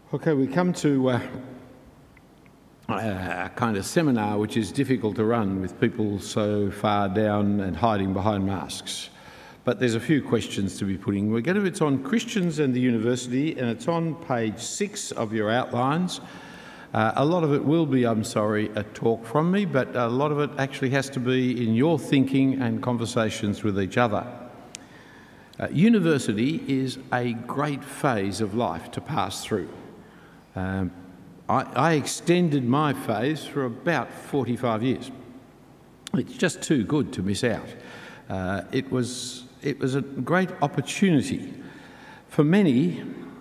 Okay, we come to a kind of seminar which is difficult to run with people so far down and hiding behind masks. But there's a few questions to be putting. It's on Christians and the university, and it's on page 6 of your outlines. A lot of it will be, I'm sorry, a talk from me, but a lot of it actually has to be in your thinking and conversations with each other. University is a great phase of life to pass through. I extended my phase for about 45 years. It's just too good to miss out. It was a great opportunity. For many,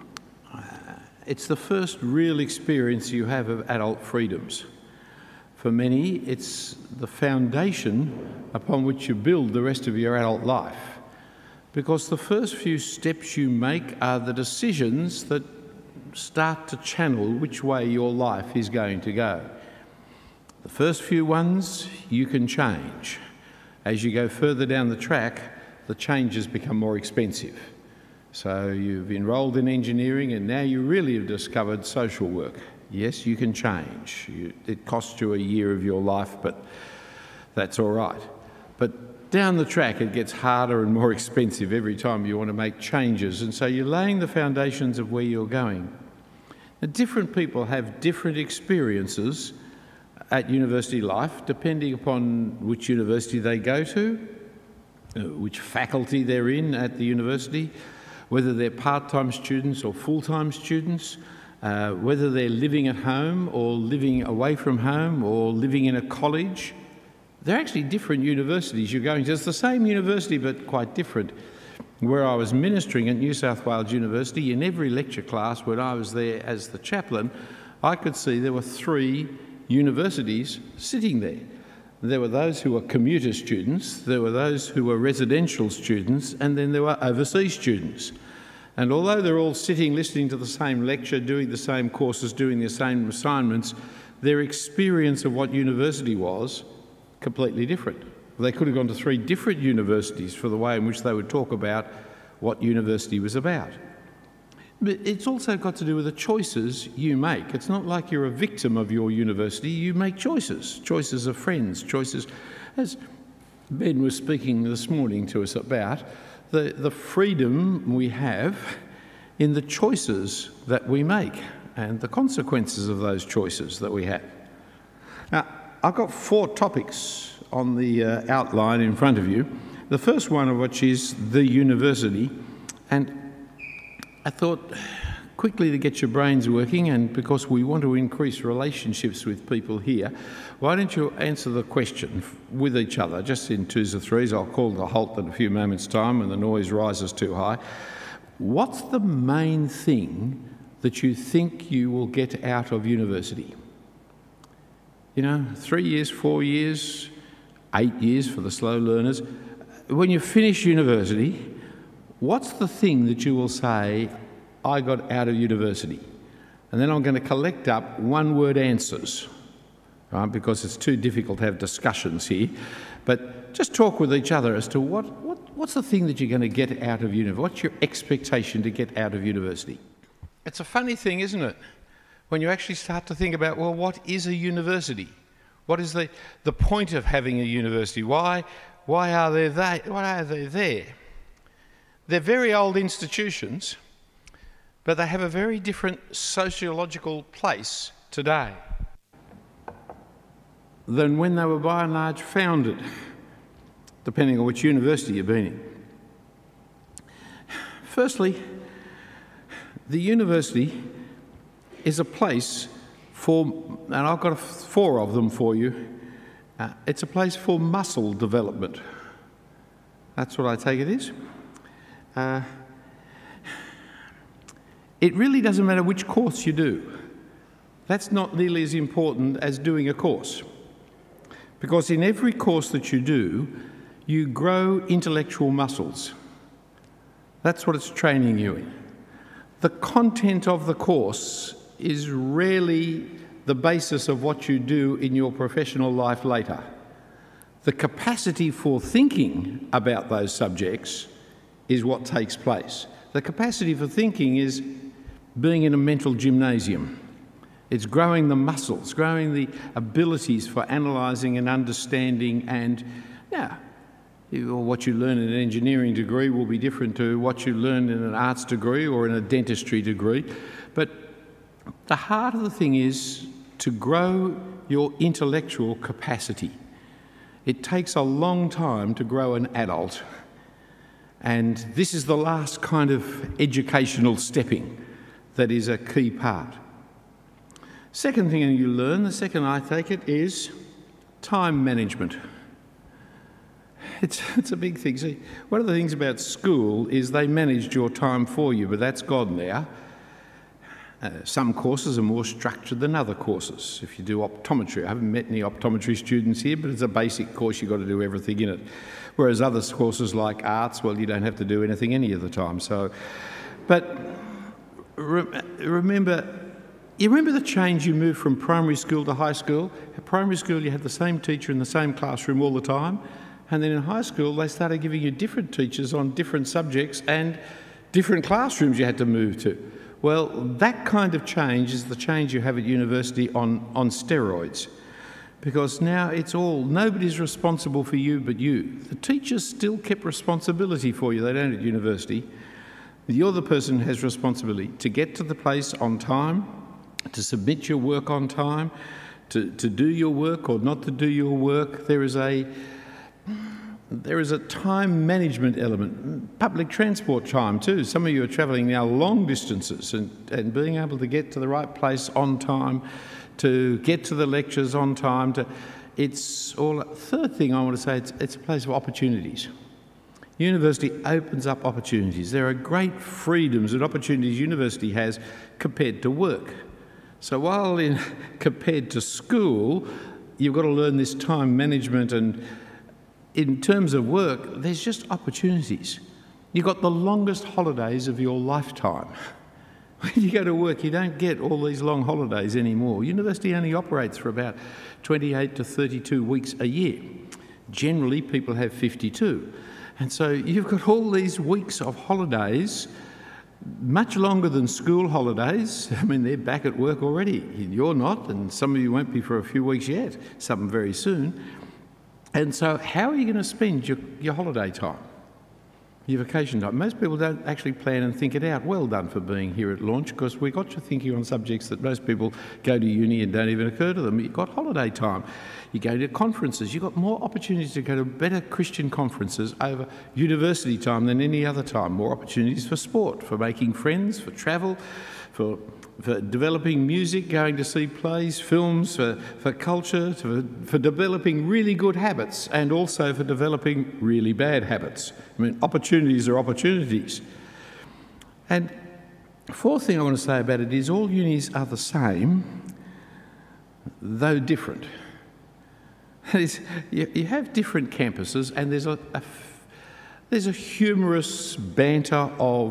it's the first real experience you have of adult freedoms. For many, it's the foundation upon which you build the rest of your adult life. Because the first few steps you make are the decisions that start to channel which way your life is going to go. The first few ones you can change. As you go further down the track, the changes become more expensive. So you've enrolled in engineering and now you really have discovered social work. Yes, you can change. It costs you a year of your life, but that's all right. But down the track, it gets harder and more expensive every time you want to make changes. And so you're laying the foundations of where you're going. Now, different people have different experiences at university life, depending upon which university they go to, which faculty they're in at the university, whether they're part-time students or full-time students, whether they're living at home or living away from home or living in a college. They're actually different universities you're going to. It's the same university, but quite different. Where I was ministering at New South Wales University, in every lecture class when I was there as the chaplain, I could see there were 3 universities sitting there. There were those who were commuter students, there were those who were residential students, and then there were overseas students. And although they're all sitting, listening to the same lecture, doing the same courses, doing the same assignments, their experience of what university was completely different. They could have gone to 3 different universities for the way in which they would talk about what university was about. But it's also got to do with the choices you make. It's not like you're a victim of your university. You make choices, choices of friends, choices, as Ben was speaking this morning to us about, the freedom we have in the choices that we make and the consequences of those choices that we have. Now, I've got 4 topics on the outline in front of you, the first one of which is the university. And I thought, quickly to get your brains working, and because we want to increase relationships with people here, why don't you answer the question with each other, just in 2s or 3s. I'll call the halt in a few moments' time when the noise rises too high. What's the main thing that you think you will get out of university? 3 years, 4 years, 8 years for the slow learners. When you finish university, what's the thing that you will say, I got out of university? And then I'm going to collect up one-word answers, right? Because it's too difficult to have discussions here. But just talk with each other as to what's the thing that you're going to get out of university? What's your expectation to get out of university? It's a funny thing, isn't it? When you actually start to think about, well, what is a university? What is the point of having a university? Why are they there? They're very old institutions, but they have a very different sociological place today than when they were by and large founded, depending on which university you've been in. Firstly, the university is a place for, and I've got 4 of them for you, it's a place for muscle development. That's what I take it is. It really doesn't matter which course you do. That's not nearly as important as doing a course. Because in every course that you do, you grow intellectual muscles. That's what it's training you in. The content of the course is rarely the basis of what you do in your professional life later. The capacity for thinking about those subjects is what takes place. The capacity for thinking is being in a mental gymnasium. It's growing the muscles, growing the abilities for analysing and understanding, and what you learn in an engineering degree will be different to what you learn in an arts degree or in a dentistry degree. But the heart of the thing is to grow your intellectual capacity. It takes a long time to grow an adult, and this is the last kind of educational stepping that is a key part. Second thing you learn, the second I take it, is time management. It's a big thing. See, one of the things about school is they managed your time for you, but that's gone now. Some courses are more structured than other courses. If you do optometry, I haven't met any optometry students here, but it's a basic course, you've got to do everything in it. Whereas other courses like arts, well, you don't have to do anything any of the time. But remember the change you moved from primary school to high school? At primary school, you had the same teacher in the same classroom all the time. And then in high school, they started giving you different teachers on different subjects and different classrooms you had to move to. Well, that kind of change is the change you have at university on steroids. Because now it's all, nobody's responsible for you but you. The teachers still kept responsibility for you, they don't at university. You're the person who has responsibility to get to the place on time, to submit your work on time, to do your work or not to do your work. There is a time management element. Public transport time too. Some of you are travelling now long distances and being able to get to the right place on time, to get to the lectures on time. It's all. Third thing I want to say, it's a place of opportunities. University opens up opportunities. There are great freedoms and opportunities university has compared to work. So while compared to school, you've got to learn this time management, and in terms of work, there's just opportunities. You've got the longest holidays of your lifetime. When you go to work, you don't get all these long holidays anymore. University only operates for about 28 to 32 weeks a year. Generally, people have 52. And so you've got all these weeks of holidays, much longer than school holidays. I mean, they're back at work already. You're not, and some of you won't be for a few weeks yet, some very soon. And so how are you going to spend your holiday time, your vacation time? Most people don't actually plan and think it out. Well done for being here at Launch, because we got you thinking on subjects that most people go to uni and don't even occur to them. You've got holiday time. You go to conferences. You've got more opportunities to go to better Christian conferences over university time than any other time. More opportunities for sport, for making friends, for travel, for developing music, going to see plays, films, for culture, for developing really good habits, and also for developing really bad habits. I mean, opportunities are opportunities. And the fourth thing I want to say about it is all unis are the same, though different. That is, you have different campuses, and there's a humorous banter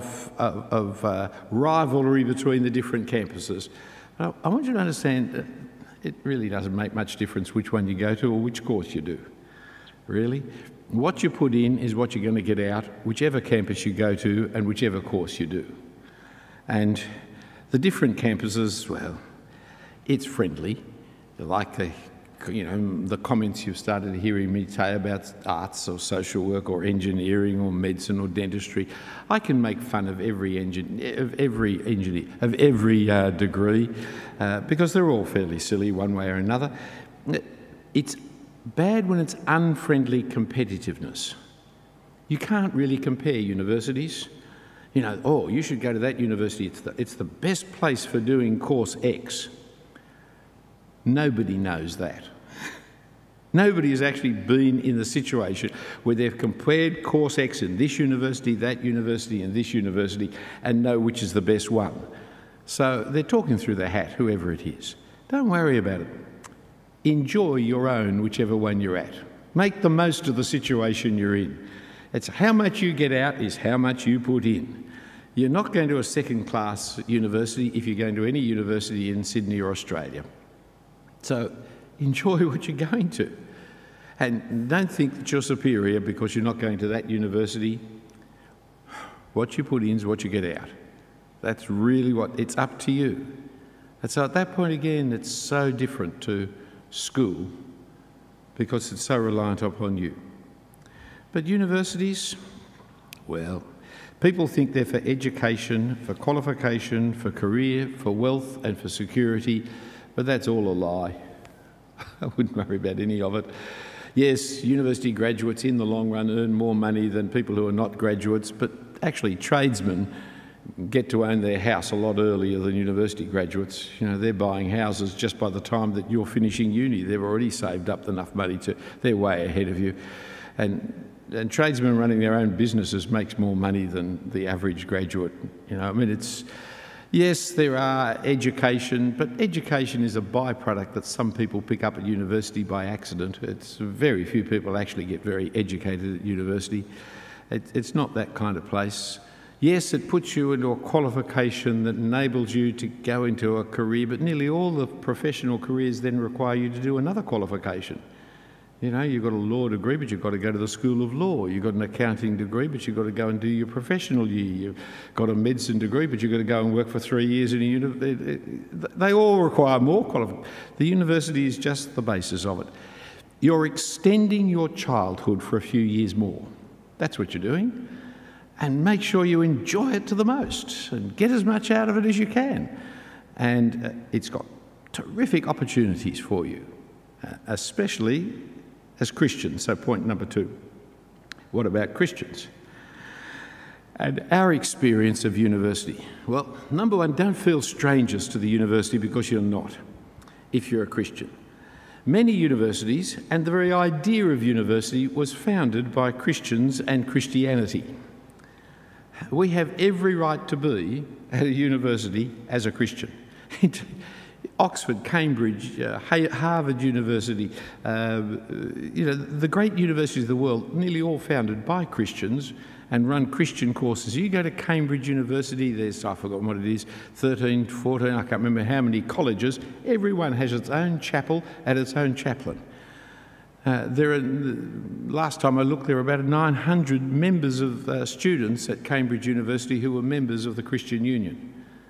of rivalry between the different campuses. I want you to understand that it really doesn't make much difference which one you go to or which course you do, really. What you put in is what you're going to get out, whichever campus you go to and whichever course you do. And the different campuses, well, it's friendly. Like the comments you've started hearing me say about arts or social work or engineering or medicine or dentistry. I can make fun of every degree because they're all fairly silly one way or another. It's bad when it's unfriendly competitiveness. You can't really compare universities. You know, oh, you should go to that university. It's the best place for doing course X. Nobody knows that. Nobody has actually been in the situation where they've compared course X in this university, that university and this university and know which is the best one. So they're talking through their hat, whoever it is. Don't worry about it. Enjoy your own, whichever one you're at. Make the most of the situation you're in. It's how much you get out is how much you put in. You're not going to a second-class university if you're going to any university in Sydney or Australia. So enjoy what you're going to. And don't think that you're superior because you're not going to that university. What you put in is what you get out. That's really what, it's up to you. And so at that point again, it's so different to school because it's so reliant upon you. But universities, well, people think they're for education, for qualification, for career, for wealth and for security, but that's all a lie. I wouldn't worry about any of it. Yes, university graduates in the long run earn more money than people who are not graduates, but actually tradesmen get to own their house a lot earlier than university graduates. You know, they're buying houses just by the time that you're finishing uni. They've already saved up enough money they're way ahead of you. And tradesmen running their own businesses makes more money than the average graduate. You know, I mean, yes, there are education, but education is a byproduct that some people pick up at university by accident. It's very few people actually get very educated at university. It's not that kind of place. Yes, it puts you into a qualification that enables you to go into a career, but nearly all the professional careers then require you to do another qualification. You know, you've got a law degree, but you've got to go to the School of Law. You've got an accounting degree, but you've got to go and do your professional year. You've got a medicine degree, but you've got to go and work for 3 years in a university. They all require more qualification. The university is just the basis of it. You're extending your childhood for a few years more. That's what you're doing. And make sure you enjoy it to the most and get as much out of it as you can. And it's got terrific opportunities for you, especially as Christians. So point number 2, what about Christians? And our experience of university. Well, number 1, don't feel strangers to the university because you're not, if you're a Christian. Many universities, and the very idea of university, was founded by Christians and Christianity. We have every right to be at a university as a Christian. Oxford, Cambridge, Harvard University, you know, the great universities of the world, nearly all founded by Christians and run Christian courses. You go to Cambridge University, there's, I've forgotten what it is, 13, 14, I can't remember how many colleges. Everyone has its own chapel and its own chaplain. Last time I looked, there were about 900 members of students at Cambridge University who were members of the Christian Union.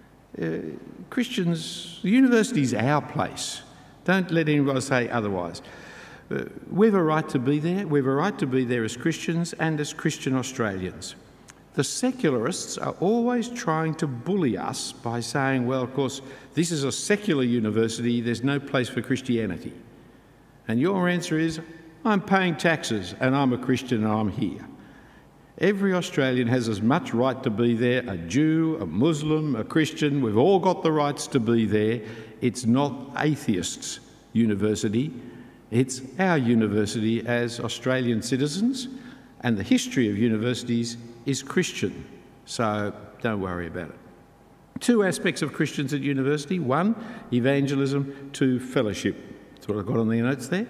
Christians, the university is our place. Don't let anyone say otherwise. We have a right to be there. We have a right to be there as Christians and as Christian Australians. The secularists are always trying to bully us by saying, well, of course, this is a secular university, there's no place for Christianity. And your answer is, I'm paying taxes and I'm a Christian and I'm here. Every Australian has as much right to be there, a Jew, a Muslim, a Christian, we've all got the rights to be there. It's not atheists' university, it's our university as Australian citizens, and the history of universities is Christian, so don't worry about it. 2 aspects of Christians at university: 1, evangelism; 2, fellowship. That's what I've got on the notes there.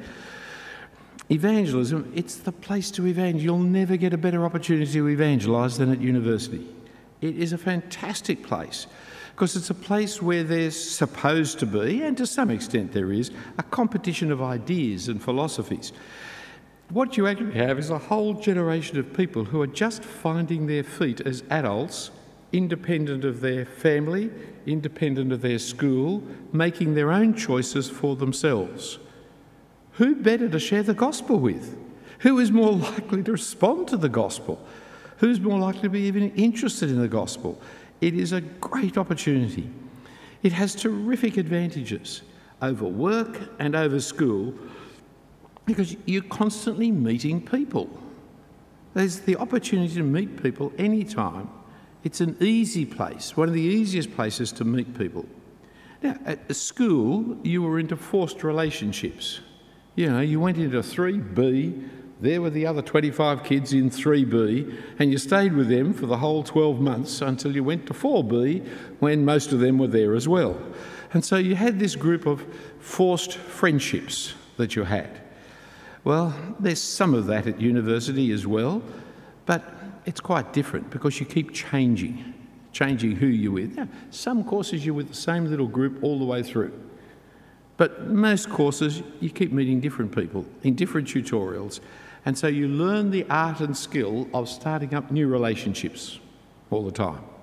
Evangelism, it's the place to evangelize. You'll never get a better opportunity to evangelise than at university. It is a fantastic place because it's a place where there's supposed to be, and to some extent there is, a competition of ideas and philosophies. What you actually have is a whole generation of people who are just finding their feet as adults, independent of their family, independent of their school, making their own choices for themselves. Who better to share the gospel with? Who is more likely to respond to the gospel? Who's more likely to be even interested in the gospel? It is a great opportunity. It has terrific advantages over work and over school because you're constantly meeting people. There's the opportunity to meet people anytime. It's an easy place, one of the easiest places to meet people. Now, at school, you were into forced relationships. You know, you went into 3B, there were the other 25 kids in 3B, and you stayed with them for the whole 12 months until you went to 4B, when most of them were there as well. And so you had this group of forced friendships that you had. Well, there's some of that at university as well, but it's quite different because you keep changing who you're with. Now, some courses you're with the same little group all the way through. But most courses, you keep meeting different people in different tutorials. And so you learn the art and skill of starting up new relationships all the time.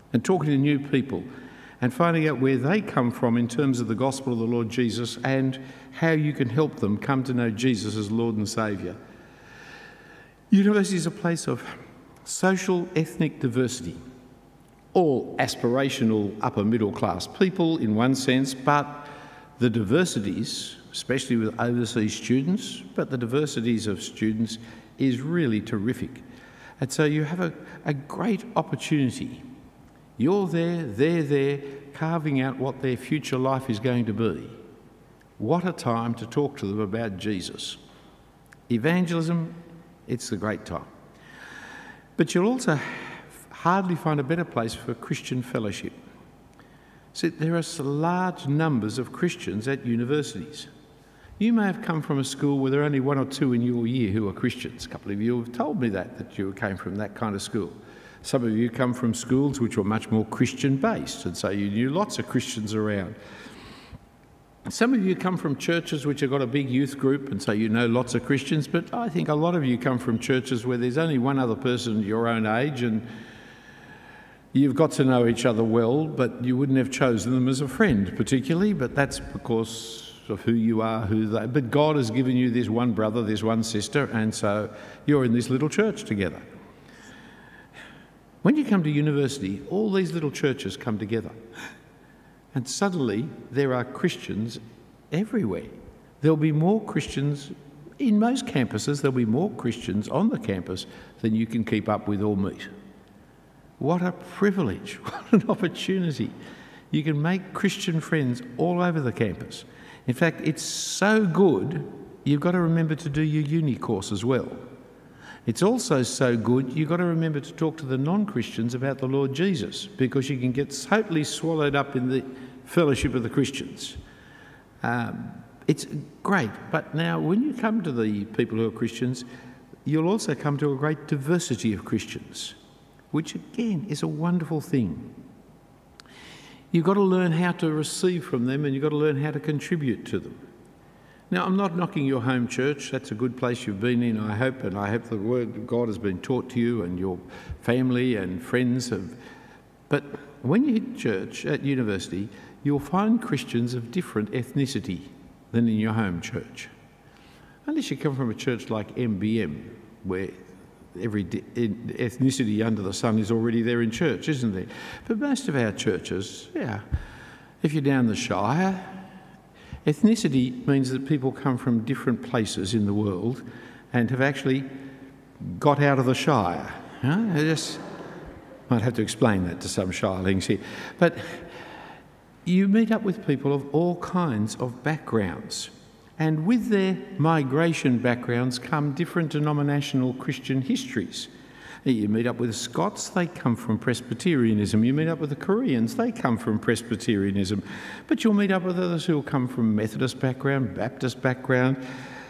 and talking to new people and finding out where they come from in terms of the gospel of the Lord Jesus and how you can help them come to know Jesus as Lord and Saviour. University is a place of social, ethnic diversity, all aspirational upper middle class people in one sense, but the diversities, especially with overseas students, but the diversities of students is really terrific. And so you have a great opportunity. You're there, they're there, carving out what their future life is going to be. What a time to talk to them about Jesus. Evangelism, it's a great time. But you'll also hardly find a better place for Christian fellowship. See, there are large numbers of Christians at universities. You may have come from a school where there are only one or two in your year who are Christians. A couple of you have told me that you came from that kind of school. Some of you come from schools which were much more Christian-based, and so you knew lots of Christians around. Some of you come from churches which have got a big youth group, and so you know lots of Christians, but I think a lot of you come from churches where there's only one other person your own age, and you've got to know each other well, but you wouldn't have chosen them as a friend particularly, but that's because of who you are, but God has given you this one brother, this one sister, and so you're in this little church together. When you come to university, all these little churches come together. And suddenly there are Christians everywhere. There'll be more Christians in most campuses, there'll be more Christians on the campus than you can keep up with or meet. What a privilege, what an opportunity. You can make Christian friends all over the campus. In fact, it's so good, you've got to remember to do your uni course as well. It's also so good, you've got to remember to talk to the non-Christians about the Lord Jesus, because you can get totally swallowed up in the fellowship of the Christians. It's great, but now when you come to the people who are Christians, you'll also come to a great diversity of Christians, which again is a wonderful thing. You've got to learn how to receive from them, and you've got to learn how to contribute to them. Now, I'm not knocking your home church. That's a good place you've been in, I hope, and I hope the Word of God has been taught to you and your family and friends have. But when you hit church at university, you'll find Christians of different ethnicity than in your home church. Unless you come from a church like MBM, where every ethnicity under the sun is already there in church, isn't there? But most of our churches, if you're down the Shire, ethnicity means that people come from different places in the world and have actually got out of the Shire. I just might have to explain that to some Shirelings here. But you meet up with people of all kinds of backgrounds. And with their migration backgrounds come different denominational Christian histories. You meet up with the Scots, they come from Presbyterianism. You meet up with the Koreans, they come from Presbyterianism. But you'll meet up with others who'll come from Methodist background, Baptist background.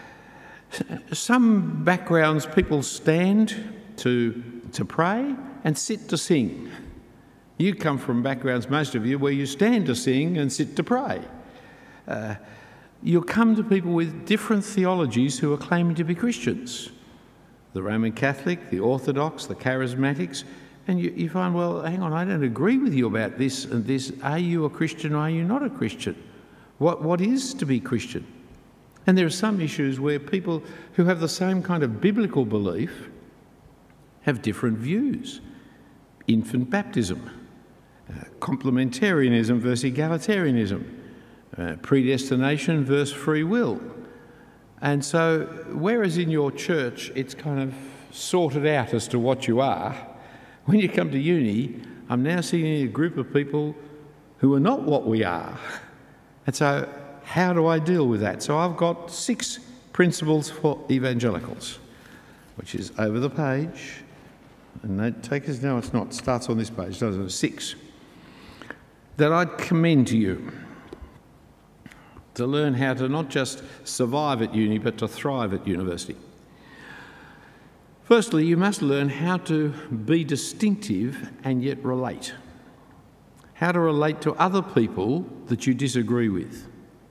Some backgrounds people stand to pray and sit to sing. You come from backgrounds, most of you, where you stand to sing and sit to pray. You'll come to people with different theologies who are claiming to be Christians. The Roman Catholic, the Orthodox, the Charismatics, and you find, well, hang on, I don't agree with you about this and this. Are you a Christian or are you not a Christian? What is to be Christian? And there are some issues where people who have the same kind of biblical belief have different views. Infant baptism, complementarianism versus egalitarianism, predestination versus free will. And so, whereas in your church it's kind of sorted out as to what you are, when you come to uni, I'm now seeing a group of people who are not what we are. And so, how do I deal with that? So I've got 6 principles for evangelicals, which is over the page. And note takers, no, it's not. It starts on this page, doesn't it? 6. That I'd commend to you, to learn how to not just survive at uni, but to thrive at university. Firstly, you must learn how to be distinctive and yet relate. How to relate to other people that you disagree with,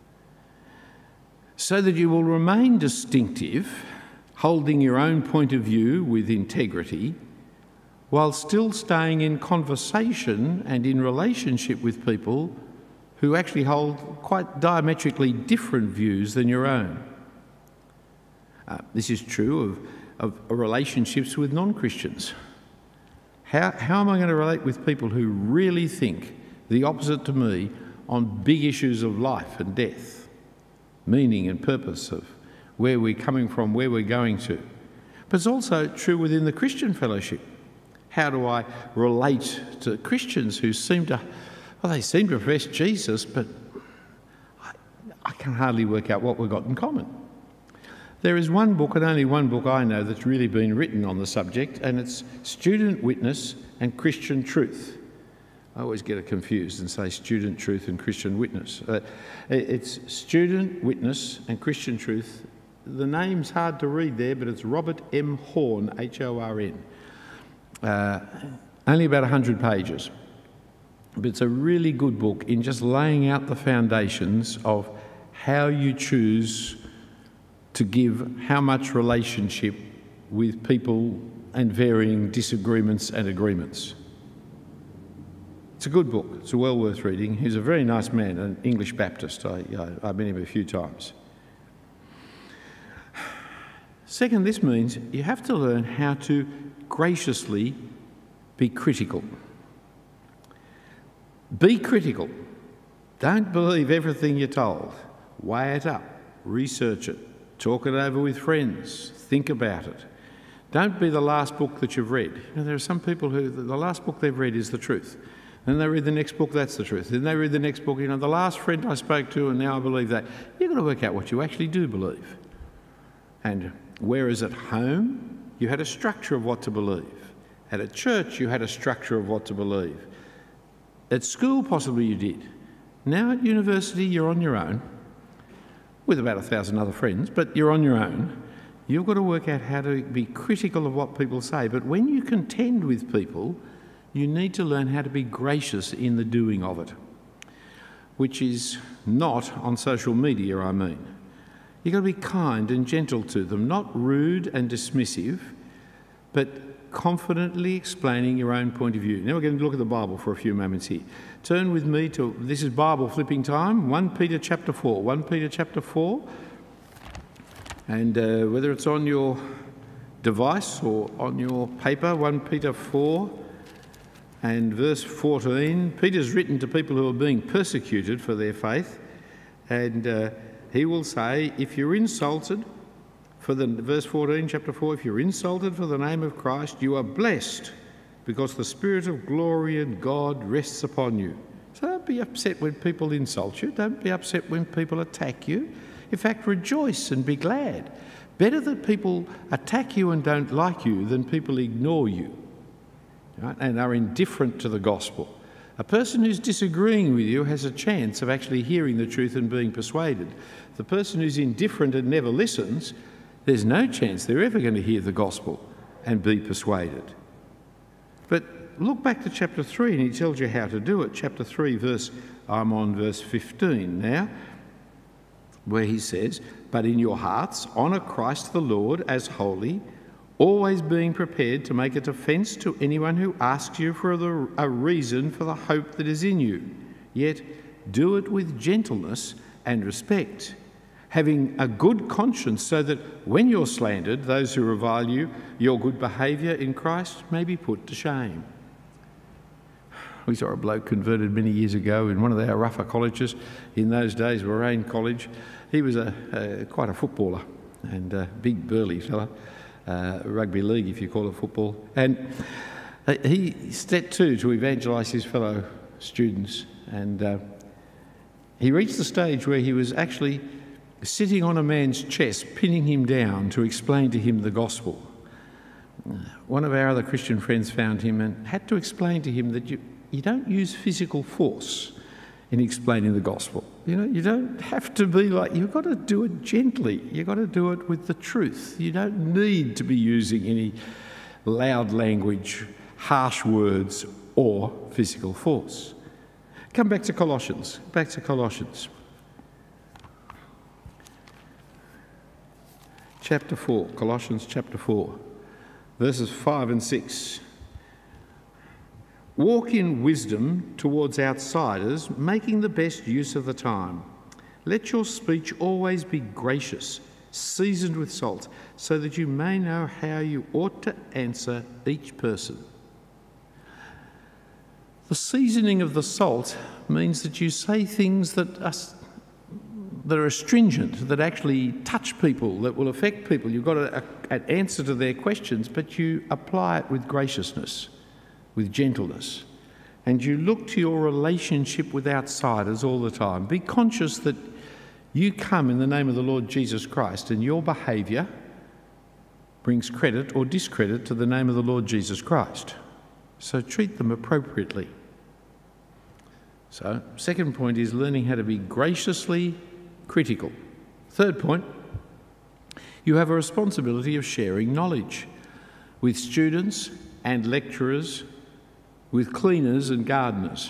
so that you will remain distinctive, holding your own point of view with integrity, while still staying in conversation and in relationship with people who actually hold quite diametrically different views than your own. This is true of relationships with non-Christians. How am I going to relate with people who really think the opposite to me on big issues of life and death, meaning and purpose of where we're coming from, where we're going to? But it's also true within the Christian fellowship. How do I relate to Christians who seem to profess Jesus, but I can hardly work out what we've got in common? There is one book, and only one book I know, that's really been written on the subject, and it's Student Witness and Christian Truth. I always get it confused and say Student Truth and Christian Witness. It's Student Witness and Christian Truth. The name's hard to read there, but it's Robert M. Horn, H-O-R-N. Only about 100 pages. But it's a really good book in just laying out the foundations of how you choose to give how much relationship with people and varying disagreements and agreements. It's a good book. It's well worth reading. He's a very nice man, an English Baptist. I've met him a few times. Second, this means you have to learn how to graciously be critical. Be critical. Don't believe everything you're told. Weigh it up. Research it. Talk it over with friends. Think about it. Don't be the last book that you've read. There are some people who the last book they've read is the truth. Then they read the next book, that's the truth. Then they read the next book, the last friend I spoke to, and now I believe that. You've got to work out what you actually do believe. And whereas at home, you had a structure of what to believe. At a church, you had a structure of what to believe. At school, possibly you did. Now at university, you're on your own, with about 1,000 other friends, but you're on your own. You've got to work out how to be critical of what people say. But when you contend with people, you need to learn how to be gracious in the doing of it, which is not on social media, I mean. You've got to be kind and gentle to them, not rude and dismissive, but confidently explaining your own point of view. Now we're going to look at the Bible for a few moments here. Turn with me to, this is Bible flipping time, 1 Peter chapter 4. 1 Peter chapter 4, and whether it's on your device or on your paper, 1 Peter 4 and verse 14. Peter's written to people who are being persecuted for their faith, and he will say, if you're insulted, verse 14, chapter 4, if you're insulted for the name of Christ, you are blessed because the Spirit of glory and God rests upon you. So don't be upset when people insult you. Don't be upset when people attack you. In fact, rejoice and be glad. Better that people attack you and don't like you than people ignore you, right, and are indifferent to the gospel. A person who's disagreeing with you has a chance of actually hearing the truth and being persuaded. The person who's indifferent and never listens, there's no chance they're ever going to hear the gospel and be persuaded. But look back to chapter 3 and he tells you how to do it. Chapter 3, I'm on verse 15 now, where he says, but in your hearts honour Christ the Lord as holy, always being prepared to make a defence to anyone who asks you for a reason for the hope that is in you. Yet do it with gentleness and respect, having a good conscience, so that when you're slandered, those who revile you, your good behaviour in Christ may be put to shame. We saw a bloke converted many years ago in one of our rougher colleges. In those days, Warrane College. He was quite a footballer and a big burly fella, rugby league if you call it football. And he set to evangelise his fellow students. And he reached the stage where he was actually sitting on a man's chest, pinning him down to explain to him the gospel. One of our other Christian friends found him and had to explain to him that you don't use physical force in explaining the gospel. You don't have to be like, you've got to do it gently. You've got to do it with the truth. You don't need to be using any loud language, harsh words, or physical force. Come back to Colossians. Chapter 4, Colossians chapter 4, verses 5 and 6. Walk in wisdom towards outsiders, making the best use of the time. Let your speech always be gracious, seasoned with salt, so that you may know how you ought to answer each person. The seasoning of the salt means that you say things that are astringent, that actually touch people, that will affect people. You've got an answer to their questions, but you apply it with graciousness, with gentleness. And you look to your relationship with outsiders all the time. Be conscious that you come in the name of the Lord Jesus Christ, and your behaviour brings credit or discredit to the name of the Lord Jesus Christ. So treat them appropriately. So, second point is learning how to be graciously critical. Third point, you have a responsibility of sharing knowledge with students and lecturers, with cleaners and gardeners.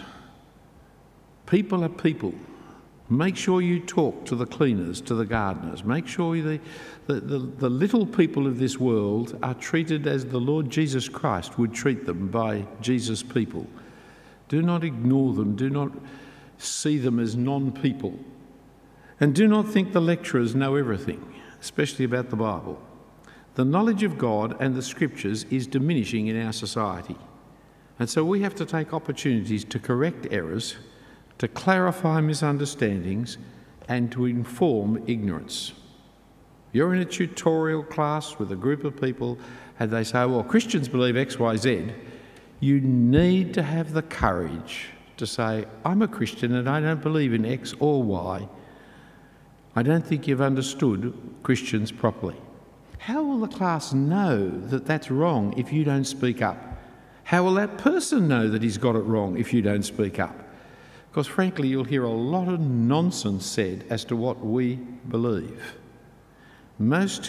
People are people. Make sure you talk to the cleaners, to the gardeners. Make sure the little people of this world are treated as the Lord Jesus Christ would treat them by Jesus' people. Do not ignore them. Do not see them as non-people. And do not think the lecturers know everything, especially about the Bible. The knowledge of God and the Scriptures is diminishing in our society. And so we have to take opportunities to correct errors, to clarify misunderstandings, and to inform ignorance. You're in a tutorial class with a group of people and they say, well, Christians believe X, Y, Z. You need to have the courage to say, I'm a Christian and I don't believe in X or Y. I don't think you've understood Christians properly. How will the class know that that's wrong if you don't speak up? How will that person know that he's got it wrong if you don't speak up? Because frankly, you'll hear a lot of nonsense said as to what we believe. Most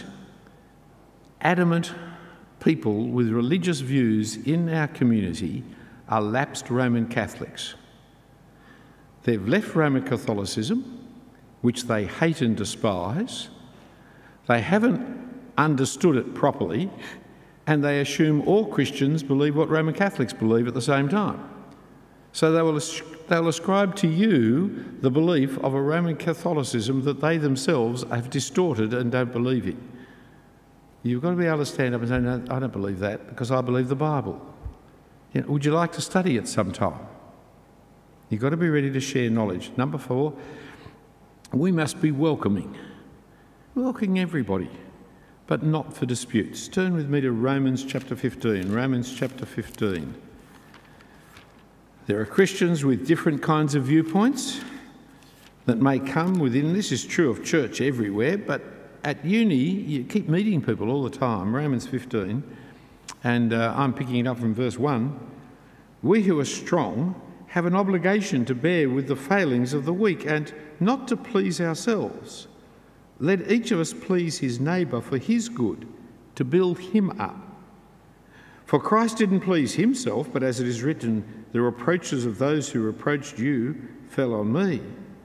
adamant people with religious views in our community are lapsed Roman Catholics. They've left Roman Catholicism, which they hate and despise. They haven't understood it properly, and they assume all Christians believe what Roman Catholics believe at the same time. So they'll ascribe to you the belief of a Roman Catholicism that they themselves have distorted and don't believe in. You've got to be able to stand up and say, no, I don't believe that because I believe the Bible. You know, would you like to study it sometime? You've got to be ready to share knowledge. Number 4, we must be welcoming everybody, but not for disputes. Turn with me to Romans chapter 15. Romans chapter 15. There are Christians with different kinds of viewpoints that may come within. This is true of church everywhere, but at uni, you keep meeting people all the time. Romans 15, and I'm picking it up from verse 1. We who are strong have an obligation to bear with the failings of the weak and not to please ourselves. Let each of us please his neighbour for his good, to build him up. For Christ didn't please himself, but as it is written, the reproaches of those who reproached you fell on me.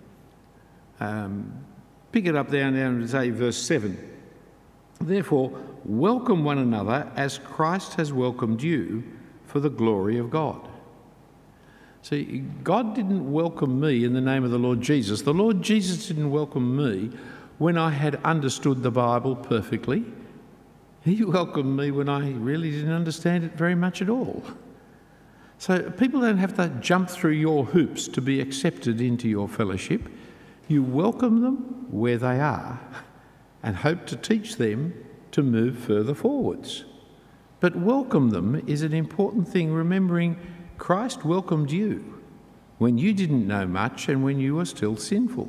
Pick it up down to say verse 7. Therefore, welcome one another as Christ has welcomed you for the glory of God. See, God didn't welcome me in the name of the Lord Jesus. The Lord Jesus didn't welcome me when I had understood the Bible perfectly. He welcomed me when I really didn't understand it very much at all. So people don't have to jump through your hoops to be accepted into your fellowship. You welcome them where they are and hope to teach them to move further forwards. But welcome them is an important thing, remembering Christ welcomed you when you didn't know much and when you were still sinful.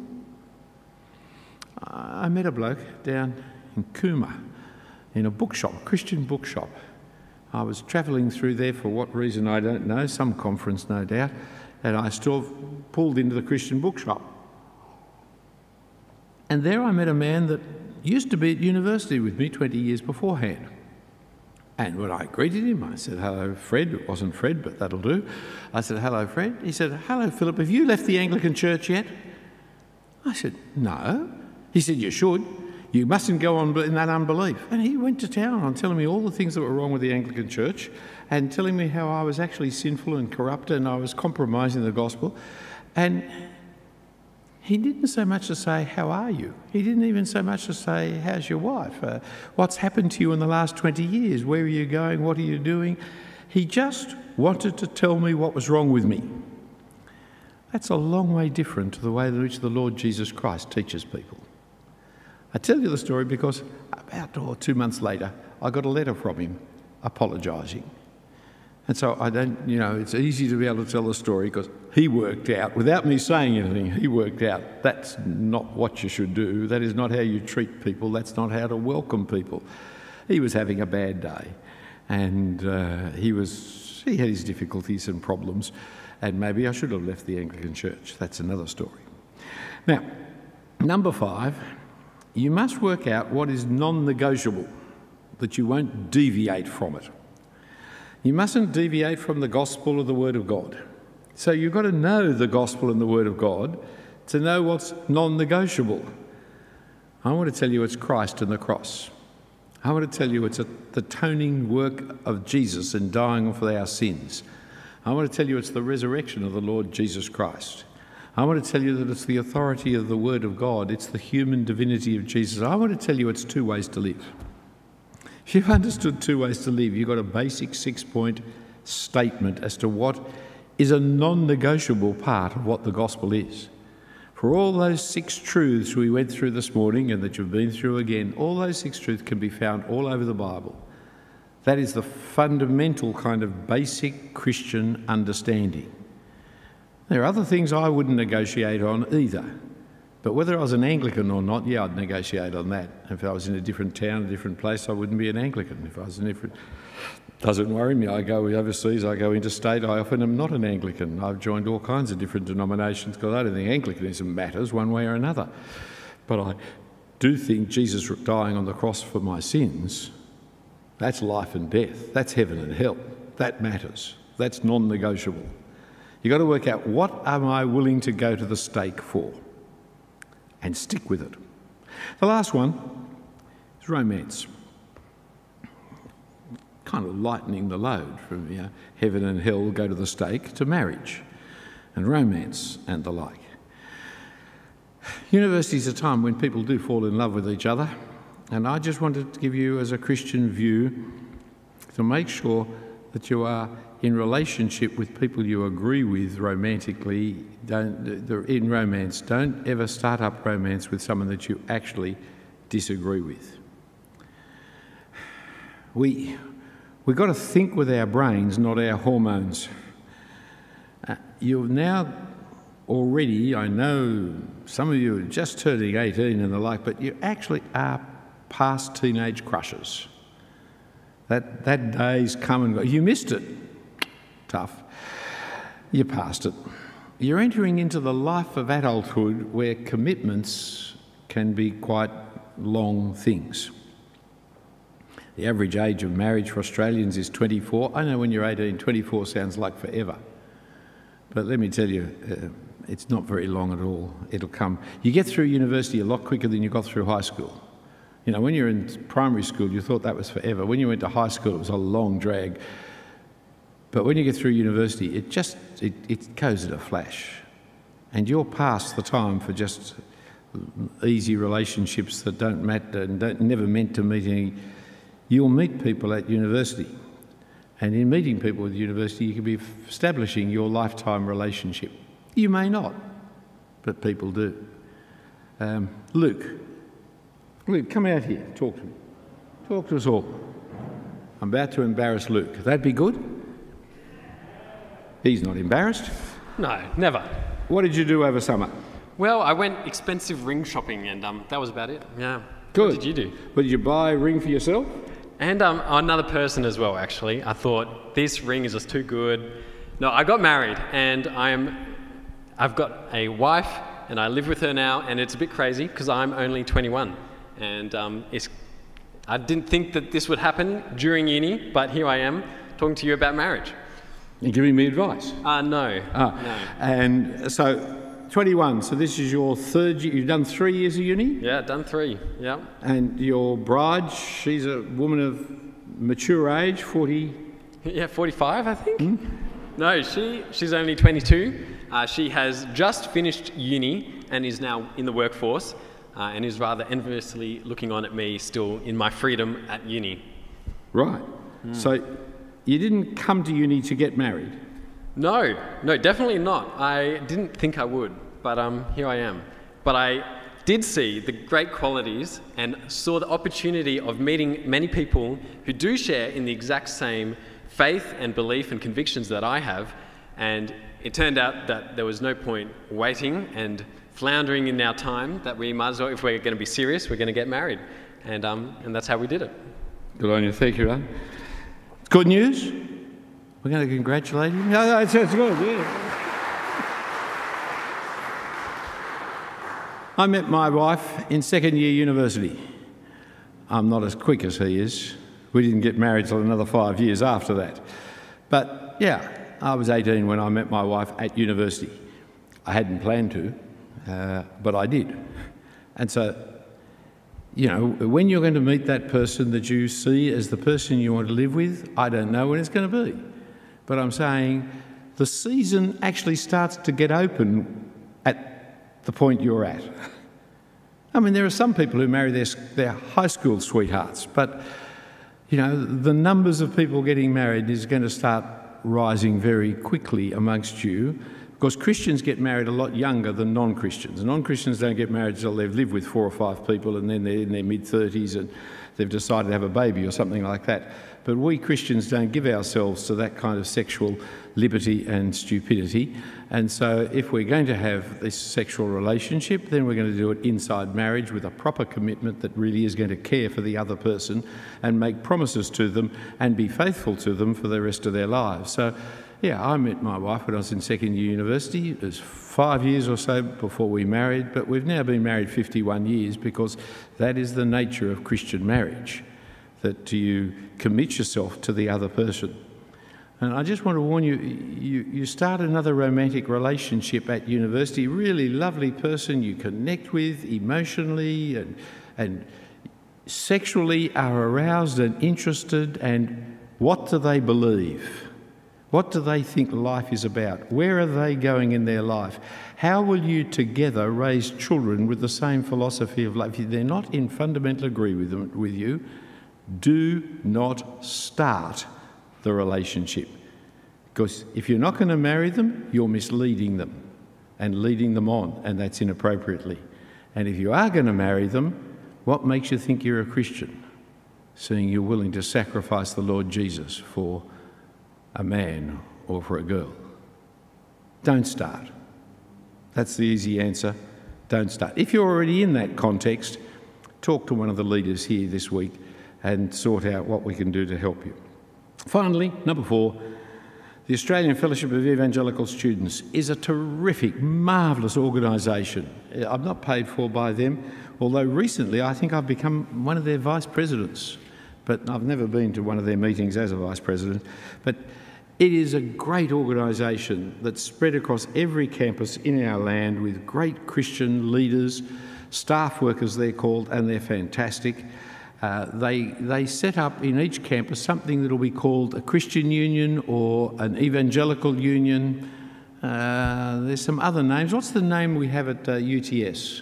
I met a bloke down in Cooma in a bookshop, a Christian bookshop. I was travelling through there for what reason I don't know, some conference no doubt, and I still pulled into the Christian bookshop. And there I met a man that used to be at university with me 20 years beforehand. And when I greeted him, I said, hello, Fred. It wasn't Fred, but that'll do. I said, hello, Fred. He said, hello, Philip. Have you left the Anglican Church yet? I said, no. He said, you should. You mustn't go on in that unbelief. And he went to town on telling me all the things that were wrong with the Anglican Church and telling me how I was actually sinful and corrupt and I was compromising the gospel. And he didn't so much as say, how are you? He didn't even so much as say, how's your wife? What's happened to you in the last 20 years? Where are you going? What are you doing? He just wanted to tell me what was wrong with me. That's a long way different to the way in which the Lord Jesus Christ teaches people. I tell you the story because about 2 months later, I got a letter from him apologising. And so it's easy to be able to tell the story because he worked out, without me saying anything, he worked out that's not what you should do. That is not how you treat people. That's not how to welcome people. He was having a bad day and he had his difficulties and problems, and maybe I should have left the Anglican Church. That's another story. Now, number 5, you must work out what is non-negotiable, that you won't deviate from it. You mustn't deviate from the gospel or the Word of God. So you've got to know the gospel and the Word of God to know what's non-negotiable. I want to tell you it's Christ and the cross. I want to tell you it's the atoning work of Jesus in dying for our sins. I want to tell you it's the resurrection of the Lord Jesus Christ. I want to tell you that it's the authority of the Word of God. It's the human divinity of Jesus. I want to tell you it's 2 ways to live. If you've understood 2 ways to live, you've got a basic 6-point statement as to what is a non-negotiable part of what the gospel is. For all those 6 truths we went through this morning and that you've been through again, all those 6 truths can be found all over the Bible. That is the fundamental kind of basic Christian understanding. There are other things I wouldn't negotiate on either. But whether I was an Anglican or not, yeah, I'd negotiate on that. If I was in a different town, a different place, I wouldn't be an Anglican. If I was in a different... Doesn't worry me. I go overseas, I go interstate. I often am not an Anglican. I've joined all kinds of different denominations because I don't think Anglicanism matters one way or another. But I do think Jesus dying on the cross for my sins, that's life and death. That's heaven and hell. That matters. That's non-negotiable. You've got to work out, what am I willing to go to the stake for? And stick with it. The last one is romance. Kind of lightening the load from heaven and hell go to the stake to marriage and romance and the like. University is a time when people do fall in love with each other, and I just wanted to give you, as a Christian view, to make sure that you are in relationship with people you agree with romantically. In romance, don't ever start up romance with someone that you actually disagree with. We've got to think with our brains, not our hormones. You're now already, I know some of you are just turning 18 and the like, but you actually are past teenage crushes. That day's come and go. You missed it. Tough. You're past it. You're entering into the life of adulthood where commitments can be quite long things. The average age of marriage for Australians is 24. I know when you're 18, 24 sounds like forever. But let me tell you, it's not very long at all. It'll come. You get through university a lot quicker than you got through high school. You know, when you're in primary school, you thought that was forever. When you went to high school, it was a long drag. But when you get through university, it goes at a flash. And you're past the time for just easy relationships that don't matter and never meant to meet any. You'll meet people at university. And in meeting people at university, you can be establishing your lifetime relationship. You may not, but people do. Luke, come out here. Talk to me. Talk to us all. I'm about to embarrass Luke. That'd be good? He's not embarrassed. No, never. What did you do over summer? Well, I went expensive ring shopping and that was about it. Yeah. Good. What did you do? But did you buy a ring for yourself? And another person as well, actually. I thought, this ring is just too good. No, I got married and I've got a wife and I live with her now, and it's a bit crazy because I'm only 21. And I didn't think that this would happen during uni, but here I am talking to you about marriage. You're giving me advice? No. No. And so 21, so this is your third year. You've done 3 years of uni? Yeah, done 3, yeah. And your bride, she's a woman of mature age, 40? Yeah, 45, I think. No, she's only 22. She has just finished uni and is now in the workforce and is rather enviously looking on at me still in my freedom at uni. Right. So you didn't come to uni to get married? No, definitely not. I didn't think I would, but here I am. But I did see the great qualities and saw the opportunity of meeting many people who do share in the exact same faith and belief and convictions that I have, and it turned out that there was no point waiting and floundering in our time, that we might as well, if we're going to be serious, we're going to get married. And that's how we did it. Good on you. Thank you, Ron. Good news? We're going to congratulate you? No, it's good, yeah. I met my wife in second year university. I'm not as quick as he is. We didn't get married till another 5 years after that. But yeah, I was 18 when I met my wife at university. I hadn't planned to, but I did. And so, you know, when you're going to meet that person that you see as the person you want to live with, I don't know when it's going to be. But I'm saying the season actually starts to get open at the point you're at. I mean, there are some people who marry their high school sweethearts, but, you know, the numbers of people getting married is going to start rising very quickly amongst you, because Christians get married a lot younger than non-Christians. Non-Christians don't get married until they've lived with 4 or 5 people and then they're in their mid-30s and they've decided to have a baby or something like that. But we Christians don't give ourselves to that kind of sexual liberty and stupidity. And so if we're going to have this sexual relationship, then we're going to do it inside marriage with a proper commitment that really is going to care for the other person and make promises to them and be faithful to them for the rest of their lives. So, yeah, I met my wife when I was in second year university. It was 5 years or so before we married, but we've now been married 51 years because that is the nature of Christian marriage, that you commit yourself to the other person. And I just want to warn you, you start another romantic relationship at university, really lovely person you connect with emotionally and sexually are aroused and interested, and what do they believe? What do they think life is about? Where are they going in their life? How will you together raise children with the same philosophy of life? If they're not in fundamental agreement with you, do not start the relationship. Because if you're not going to marry them, you're misleading them and leading them on, and that's inappropriately. And if you are going to marry them, what makes you think you're a Christian, seeing you're willing to sacrifice the Lord Jesus for a man or for a girl? Don't start. That's the easy answer. Don't start. If you're already in that context, talk to one of the leaders here this week and sort out what we can do to help you. Finally, number 4, the Australian Fellowship of Evangelical Students is a terrific, marvellous organisation. I'm not paid for by them, although recently I think I've become one of their vice presidents, but I've never been to one of their meetings as a vice president. But it is a great organisation that's spread across every campus in our land with great Christian leaders, staff workers they're called, and they're fantastic. They set up in each campus something that will be called a Christian union or an evangelical union. There's some other names. What's the name we have at UTS?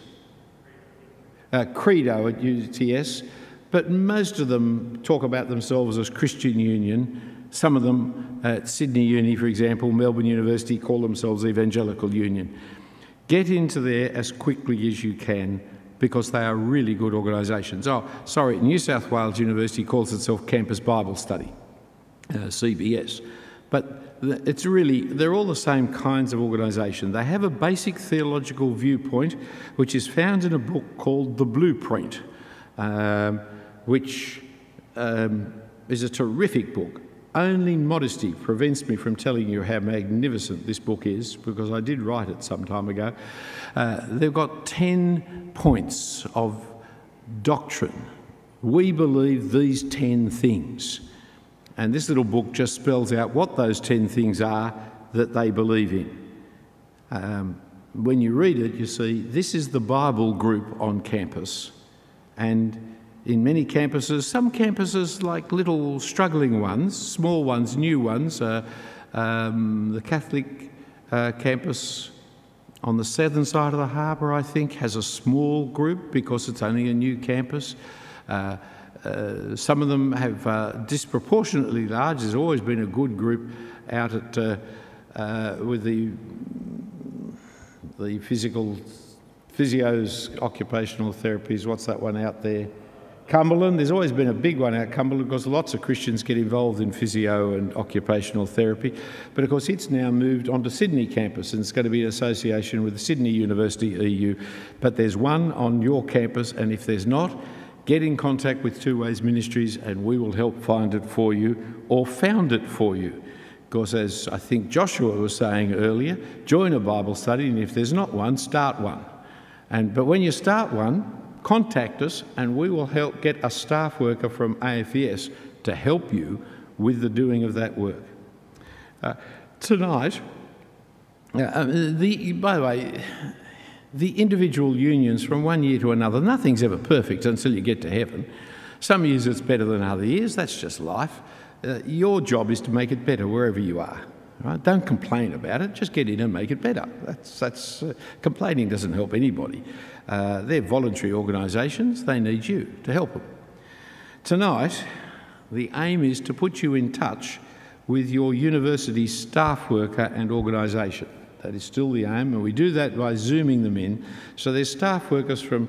Credo at UTS. But most of them talk about themselves as Christian Union. Some of them at Sydney Uni, for example, Melbourne University, call themselves Evangelical Union. Get into there as quickly as you can, because they are really good organisations. Oh, sorry, New South Wales University calls itself Campus Bible Study, CBS. But it's really, they're all the same kinds of organisation. They have a basic theological viewpoint, which is found in a book called The Blueprint, which is a terrific book. Only modesty prevents me from telling you how magnificent this book is, because I did write it some time ago. They've got 10 points of doctrine. We believe these 10 things. And this little book just spells out what those 10 things are that they believe in. when you read it, you see this is the Bible group on campus. And in many campuses, some campuses like little struggling ones, small ones, new ones, the Catholic campus on the southern side of the harbour, I think, has a small group because it's only a new campus. Some of them have disproportionately large. There's always been a good group out at with the physios, occupational therapies. What's that one out there? Cumberland. There's always been a big one out Cumberland because lots of Christians get involved in physio and occupational therapy. But of course it's now moved onto Sydney campus and it's going to be an association with the Sydney University EU. But there's one on your campus, and if there's not, get in contact with Two Ways Ministries and we will help find it for you or found it for you. Because as I think Joshua was saying earlier, join a Bible study, and if there's not one, start one. But when you start one, contact us and we will help get a staff worker from AFES to help you with the doing of that work. Tonight, by the way, the individual unions from one year to another, nothing's ever perfect until you get to heaven. Some years it's better than other years, that's just life. Your job is to make it better wherever you are. Right? Don't complain about it, just get in and make it better. Complaining doesn't help anybody. They're voluntary organisations, they need you to help them. Tonight, the aim is to put you in touch with your university staff worker and organisation. That is still the aim, and we do that by zooming them in. So there's staff workers from...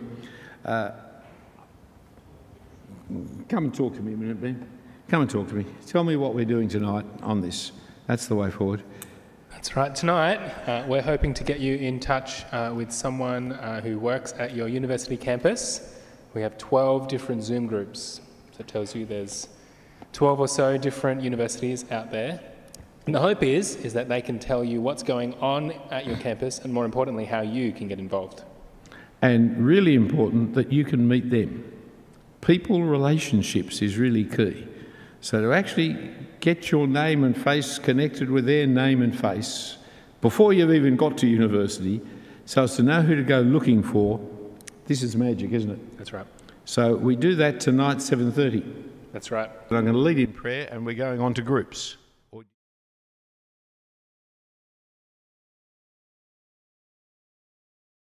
come and talk to me a minute, Ben. Come and talk to me. Tell me what we're doing tonight on this. That's the way forward. That's right. Tonight, we're hoping to get you in touch with someone who works at your university campus. We have 12 different Zoom groups. So it tells you there's 12 or so different universities out there. And the hope is that they can tell you what's going on at your campus and, more importantly, how you can get involved. And really important that you can meet them. People relationships is really key. So to actually get your name and face connected with their name and face before you've even got to university, so as to know who to go looking for, this is magic, isn't it? That's right. So we do that tonight, 7:30. That's right. I'm going to lead in prayer and we're going on to groups.